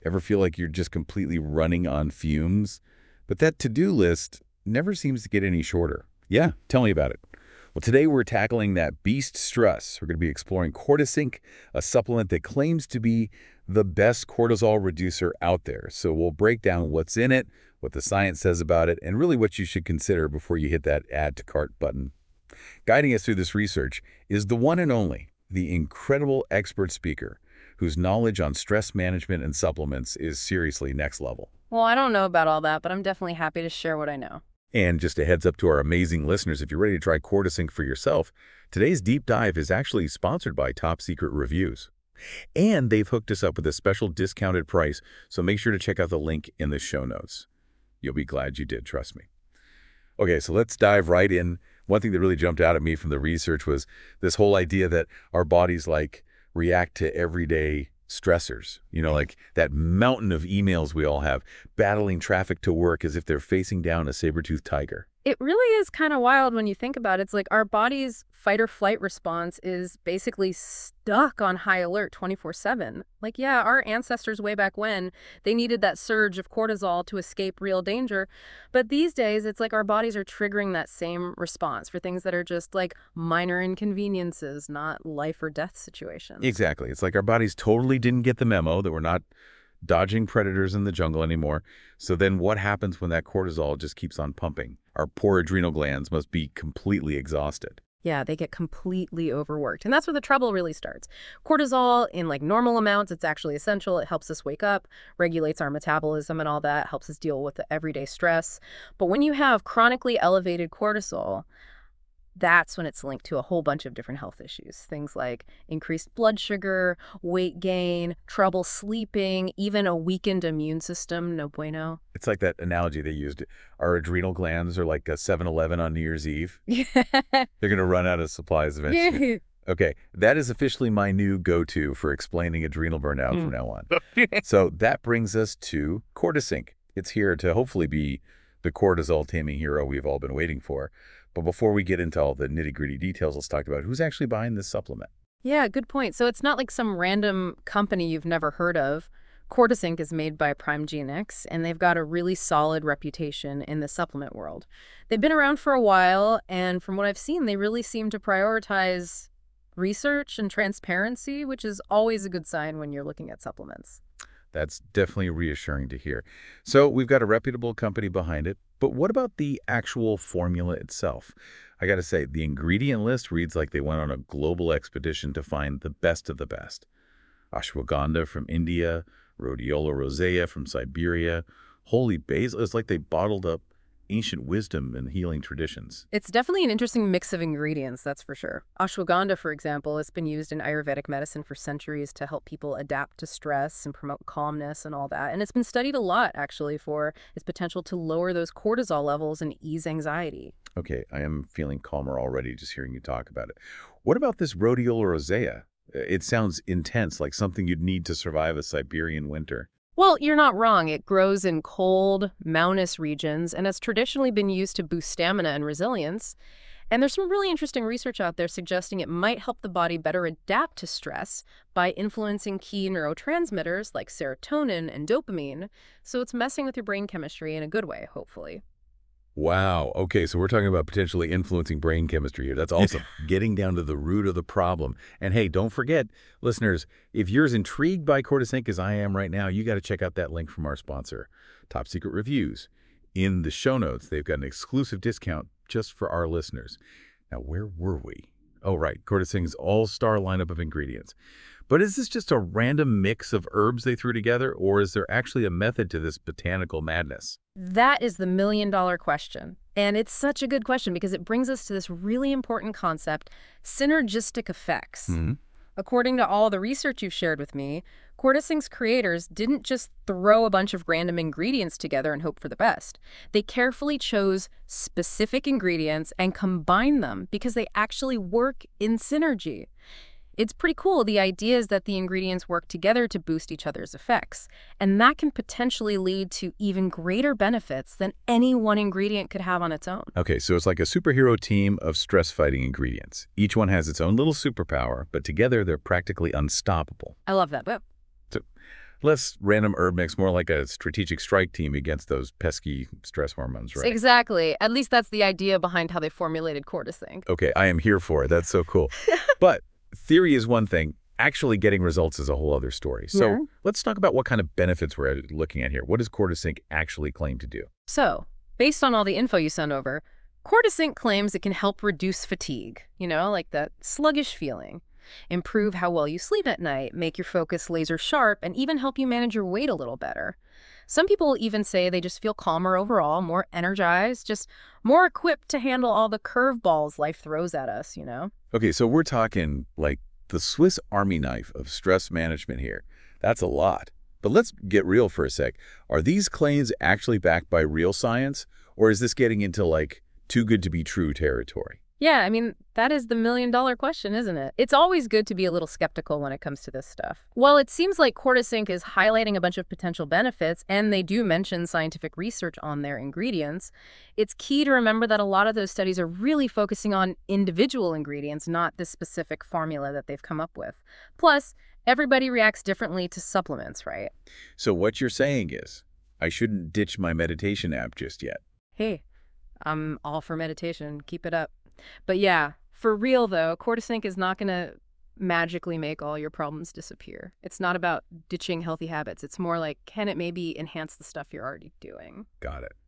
Ever feel like you're just completely running on fumes? But that to-do list never seems to get any shorter. Yeah, tell me about it. Well, today we're tackling that beast stress. We're going to be exploring Cortisync, a supplement that claims to be the best cortisol reducer out there. So we'll break down what's in it, what the science says about it, and really what you should consider before you hit that add to cart button. Guiding us through this research is the one and only, the incredible expert speaker, whose knowledge on stress management and supplements is seriously next level. Well, I don't know about all that, but I'm definitely happy to share what I know. And just a heads up to our amazing listeners, if you're ready to try Cortisync for yourself, today's deep dive is actually sponsored by Top Secret Reviews. And they've hooked us up with a special discounted price, so make sure to check out the link in the show notes. You'll be glad you did, trust me. Okay, so let's dive right in. One thing that really jumped out at me from the research was this whole idea that our bodies react to everyday stressors. Like that mountain of emails we all have, battling traffic to work as if they're facing down a saber-toothed tiger. It really is kind of wild when you think about it. It's like our body's fight or flight response is basically stuck on high alert 24/7. Like, yeah, our ancestors way back when, they needed that surge of cortisol to escape real danger. But these days, it's like our bodies are triggering that same response for things that are just like minor inconveniences, not life or death situations. Exactly. It's like our bodies totally didn't get the memo that we're not dodging predators in the jungle anymore. So then what happens when that cortisol just keeps on pumping? Our poor adrenal glands must be completely exhausted. Yeah, they get completely overworked. And that's where the trouble really starts. Cortisol, in like normal amounts, it's actually essential. It helps us wake up, regulates our metabolism and all that, helps us deal with the everyday stress. But when you have chronically elevated cortisol, that's when it's linked to a whole bunch of different health issues. Things like increased blood sugar, weight gain, trouble sleeping, even a weakened immune system. No bueno. It's like that analogy they used. Our adrenal glands are like a 7-Eleven on New Year's Eve. They're going to run out of supplies eventually. Yeah. Okay, that is officially my new go-to for explaining adrenal burnout from now on. So that brings us to Cortisync. It's here to hopefully be the cortisol taming hero we've all been waiting for. But before we get into all the nitty-gritty details, let's talk about who's actually buying this supplement. Yeah, good point. So it's not like some random company you've never heard of. Cortisync is made by Prime Genix, and they've got a really solid reputation in the supplement world. They've been around for a while, and from what I've seen, they really seem to prioritize research and transparency, which is always a good sign when you're looking at supplements. That's definitely reassuring to hear. So we've got a reputable company behind it, but what about the actual formula itself? I got to say, the ingredient list reads like they went on a global expedition to find the best of the best. Ashwagandha from India, Rhodiola rosea from Siberia, holy basil. It's like they bottled up ancient wisdom and healing traditions. It's definitely an interesting mix of ingredients, that's for sure. Ashwagandha, for example, has been used in Ayurvedic medicine for centuries to help people adapt to stress and promote calmness and all that. And it's been studied a lot, actually, for its potential to lower those cortisol levels and ease anxiety. Okay, I am feeling calmer already just hearing you talk about it. What about this Rhodiola rosea? It sounds intense, like something you'd need to survive a Siberian winter. Well, you're not wrong. It grows in cold, mountainous regions and has traditionally been used to boost stamina and resilience. And there's some really interesting research out there suggesting it might help the body better adapt to stress by influencing key neurotransmitters like serotonin and dopamine. So it's messing with your brain chemistry in a good way, hopefully. Wow. Okay, so we're talking about potentially influencing brain chemistry here. That's awesome. Getting down to the root of the problem. And hey, don't forget, listeners, if you're as intrigued by Cortisync as I am right now, you got to check out that link from our sponsor, Top Secret Reviews. In the show notes, they've got an exclusive discount just for our listeners. Now, where were we? Oh, right. Cortisync's all-star lineup of ingredients. But is this just a random mix of herbs they threw together, or is there actually a method to this botanical madness? That is the million-dollar question. And it's such a good question because it brings us to this really important concept, synergistic effects. According to all the research you've shared with me, Cortisync's creators didn't just throw a bunch of random ingredients together and hope for the best. They carefully chose specific ingredients and combined them because they actually work in synergy. It's pretty cool. The idea is that the ingredients work together to boost each other's effects, and that can potentially lead to even greater benefits than any one ingredient could have on its own. Okay, so it's like a superhero team of stress-fighting ingredients. Each one has its own little superpower, but together they're practically unstoppable. I love that. But Less random herb mix, more like a strategic strike team against those pesky stress hormones, right? Exactly. At least that's the idea behind how they formulated Cortisync. Okay, I am here for it. That's so cool. But theory is one thing. Actually getting results is a whole other story. So Yeah. let's talk about what kind of benefits we're looking at here. What does Cortisync actually claim to do? So, based on all the info you sent over, Cortisync claims it can help reduce fatigue, like that sluggish feeling, improve how well you sleep at night, make your focus laser sharp, and even help you manage your weight a little better. Some people even say they just feel calmer overall, more energized, just more equipped to handle all the curveballs life throws at us. Okay, so we're talking like the Swiss Army knife of stress management here. That's a lot. But let's get real for a sec. Are these claims actually backed by real science, or is this getting into like too good to be true territory? Yeah, I mean, that is the million-dollar question, isn't it? It's always good to be a little skeptical when it comes to this stuff. While it seems like Cortisync is highlighting a bunch of potential benefits, and they do mention scientific research on their ingredients, it's key to remember that a lot of those studies are really focusing on individual ingredients, not the specific formula that they've come up with. Plus, everybody reacts differently to supplements, right? So what you're saying is, I shouldn't ditch my meditation app just yet. Hey, I'm all for meditation. Keep it up. But yeah, for real though, Cortisync is not going to magically make all your problems disappear. It's not about ditching healthy habits. It's more like, can it maybe enhance the stuff you're already doing? Got it.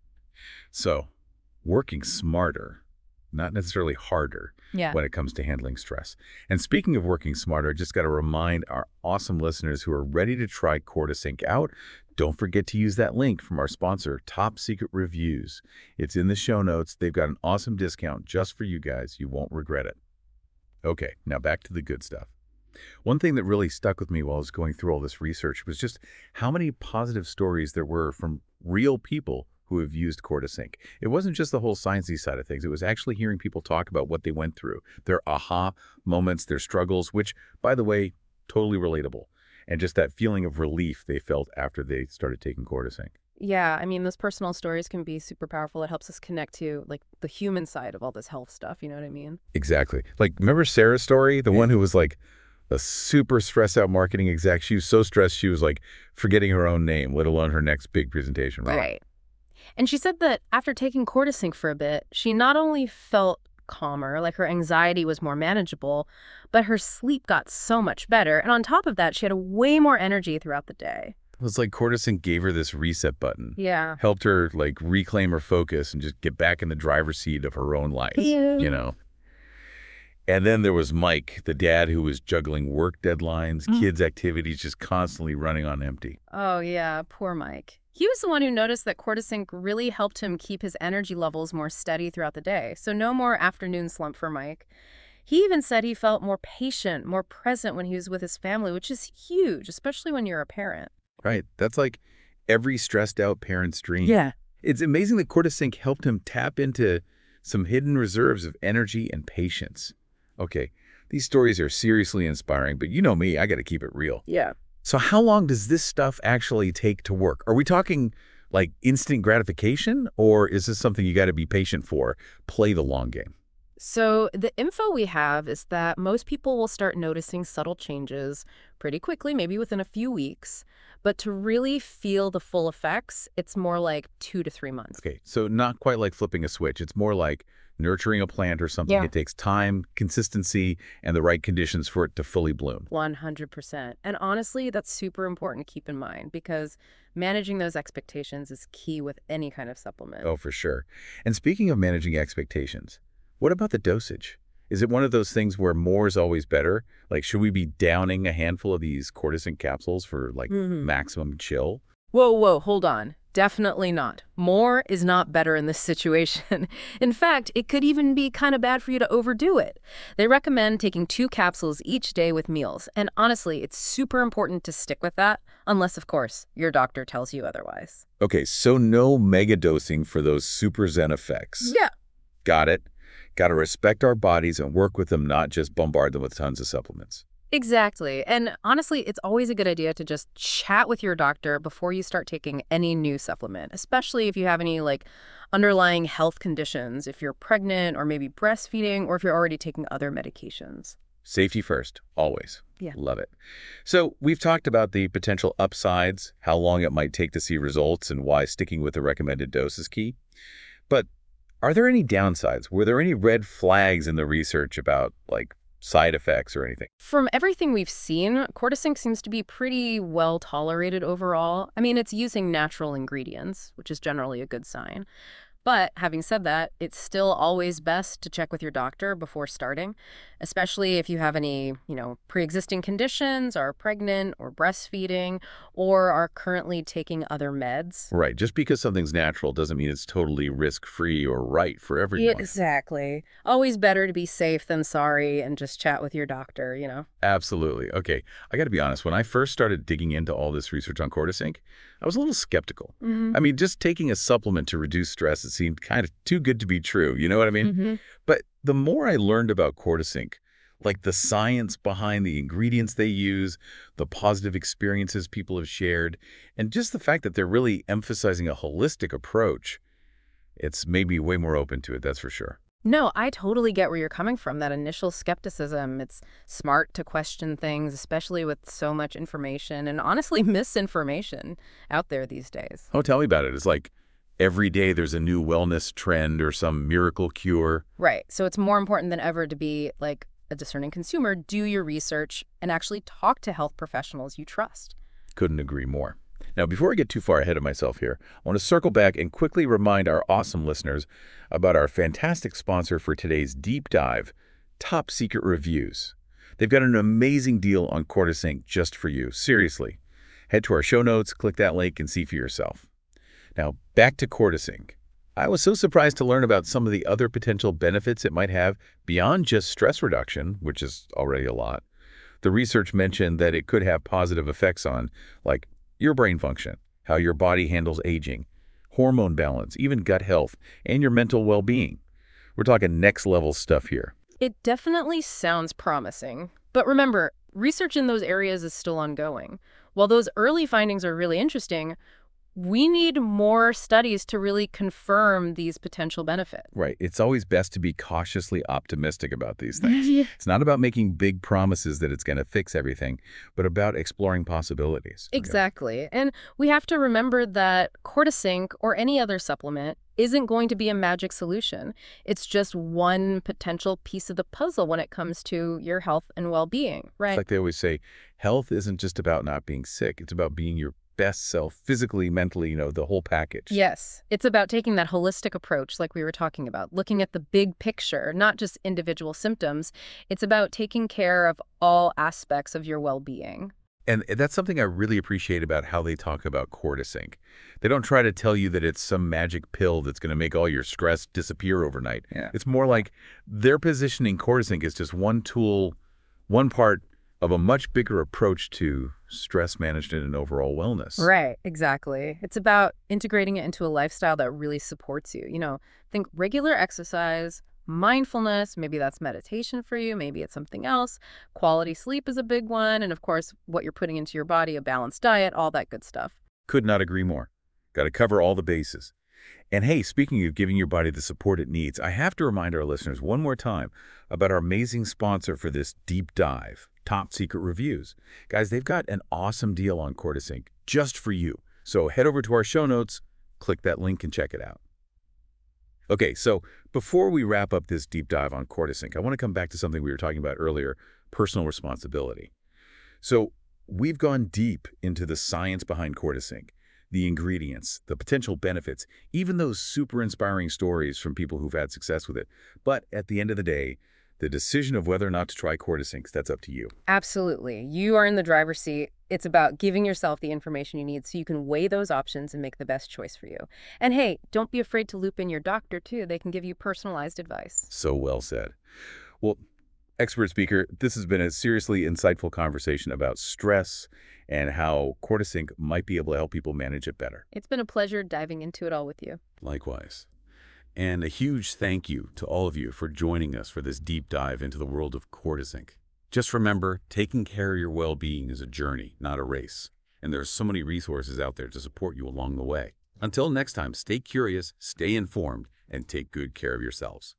So, working smarter, not necessarily harder, Yeah. when it comes to handling stress. And speaking of working smarter, I just got to remind our awesome listeners who are ready to try Cortisync out, don't forget to use that link from our sponsor, Top Secret Reviews. It's in the show notes. They've got an awesome discount just for you guys. You won't regret it. Okay, now back to the good stuff. One thing that really stuck with me while I was going through all this research was just how many positive stories there were from real people who have used Cortisync. It wasn't just the whole sciencey side of things. It was actually hearing people talk about what they went through, their aha moments, their struggles, which, by the way, totally relatable. And just that feeling of relief they felt after they started taking Cortisync. Yeah, I mean, those personal stories can be super powerful. It helps us connect to, like, the human side of all this health stuff, you know what I mean? Exactly. Like, remember Sarah's story? The one who was like a super stressed out marketing exec. She was so stressed she was like forgetting her own name, let alone her next big presentation, right? Right. And she said that after taking Cortisync for a bit, she not only felt calmer, like her anxiety was more manageable, but her sleep got so much better. And on top of that, she had way more energy throughout the day. It was like Cortisync gave her this reset button. Yeah. Helped her like reclaim her focus and just get back in the driver's seat of her own life, you know? And then there was Mike, the dad who was juggling work deadlines, kids' activities, just constantly running on empty. Oh, yeah, poor Mike. He was the one who noticed that Cortisync really helped him keep his energy levels more steady throughout the day. So no more afternoon slump for Mike. He even said he felt more patient, more present when he was with his family, which is huge, especially when you're a parent. Right. That's like every stressed out parent's dream. Yeah. It's amazing that Cortisync helped him tap into some hidden reserves of energy and patience. Okay, these stories are seriously inspiring, but you know me, I got to keep it real. Yeah. So how long does this stuff actually take to work? Are we talking like instant gratification, or is this something you got to be patient for, play the long game? So the info we have is that most people will start noticing subtle changes pretty quickly, maybe within a few weeks. But to really feel the full effects, it's more like 2 to 3 months. Okay, so not quite like flipping a switch. It's more like nurturing a plant or something. Yeah. It takes time, consistency, and the right conditions for it to fully bloom. 100%. And honestly, that's super important to keep in mind because managing those expectations is key with any kind of supplement. Oh, for sure. And speaking of managing expectations, what about the dosage? Is it one of those things where more is always better? Like, should we be downing a handful of these Cortisync capsules for, like, maximum chill? Whoa, hold on. Definitely not. More is not better in this situation. In fact, it could even be kind of bad for you to overdo it. They recommend taking 2 capsules each day with meals. And honestly, it's super important to stick with that, unless, of course, your doctor tells you otherwise. Okay, so no mega dosing for those super zen effects. Yeah. Got it. Got to respect our bodies and work with them, not just bombard them with tons of supplements. Exactly. And honestly, it's always a good idea to just chat with your doctor before you start taking any new supplement, especially if you have any like underlying health conditions, if you're pregnant or maybe breastfeeding, or if you're already taking other medications. Safety first, always. Yeah. Love it. So we've talked about the potential upsides, how long it might take to see results, and why sticking with the recommended dose is key. But are there any downsides? Were there any red flags in the research about, like, side effects or anything? From everything we've seen, Cortisync seems to be pretty well tolerated overall. I mean, it's using natural ingredients, which is generally a good sign. But having said that, it's still always best to check with your doctor before starting, especially if you have any, pre-existing conditions, are pregnant or breastfeeding, or are currently taking other meds. Right. Just because something's natural doesn't mean it's totally risk-free or right for everyone. Exactly. Always better to be safe than sorry and just chat with your doctor. Absolutely. Okay, I got to be honest. When I first started digging into all this research on Cortisync, I was a little skeptical. I mean, just taking a supplement to reduce stress, it seemed kind of too good to be true. You know what I mean? But the more I learned about Cortisync, like the science behind the ingredients they use, the positive experiences people have shared, and just the fact that they're really emphasizing a holistic approach, it's made me way more open to it, that's for sure. No, I totally get where you're coming from, that initial skepticism. It's smart to question things, especially with so much information and honestly misinformation out there these days. Oh, tell me about it. It's like every day there's a new wellness trend or some miracle cure. Right. So it's more important than ever to be like a discerning consumer, do your research, and actually talk to health professionals you trust. Couldn't agree more. Now, before I get too far ahead of myself here, I want to circle back and quickly remind our awesome listeners about our fantastic sponsor for today's deep dive, Top Secret Reviews. They've got an amazing deal on Cortisync just for you. Seriously. Head to our show notes, click that link, and see for yourself. Now, back to Cortisync. I was so surprised to learn about some of the other potential benefits it might have beyond just stress reduction, which is already a lot. The research mentioned that it could have positive effects on, like, your brain function, how your body handles aging, hormone balance, even gut health, and your mental well-being. We're talking next-level stuff here. It definitely sounds promising. But remember, research in those areas is still ongoing. While those early findings are really interesting, we need more studies to really confirm these potential benefits. Right. It's always best to be cautiously optimistic about these things. It's not about making big promises that it's going to fix everything, but about exploring possibilities. Exactly. And we have to remember that Cortisync or any other supplement isn't going to be a magic solution. It's just one potential piece of the puzzle when it comes to your health and well-being, right? It's like they always say, health isn't just about not being sick. It's about being your best self, physically, mentally, the whole package. Yes. It's about taking that holistic approach like we were talking about, looking at the big picture, not just individual symptoms. It's about taking care of all aspects of your well-being. And that's something I really appreciate about how they talk about Cortisync. They don't try to tell you that it's some magic pill that's going to make all your stress disappear overnight. Yeah. It's more like they're positioning Cortisync as just one tool, one part of a much bigger approach to stress management and overall wellness. Right, exactly. It's about integrating it into a lifestyle that really supports you. Think regular exercise, mindfulness, maybe that's meditation for you, maybe it's something else. Quality sleep is a big one. And of course, what you're putting into your body, a balanced diet, all that good stuff. Could not agree more. Got to cover all the bases. And hey, speaking of giving your body the support it needs, I have to remind our listeners one more time about our amazing sponsor for this deep dive, Top Secret Reviews. Guys, they've got an awesome deal on Cortisync just for you. So head over to our show notes, click that link, and check it out. Okay, so before we wrap up this deep dive on Cortisync, I want to come back to something we were talking about earlier, personal responsibility. So we've gone deep into the science behind Cortisync, the ingredients, the potential benefits, even those super inspiring stories from people who've had success with it. But at the end of the day, the decision of whether or not to try Cortisync, that's up to you. Absolutely. You are in the driver's seat. It's about giving yourself the information you need so you can weigh those options and make the best choice for you. And hey, don't be afraid to loop in your doctor, too. They can give you personalized advice. So well said. Well, expert speaker, this has been a seriously insightful conversation about stress and how Cortisync might be able to help people manage it better. It's been a pleasure diving into it all with you. Likewise. And a huge thank you to all of you for joining us for this deep dive into the world of Cortisync. Just remember, taking care of your well-being is a journey, not a race. And there are so many resources out there to support you along the way. Until next time, stay curious, stay informed, and take good care of yourselves.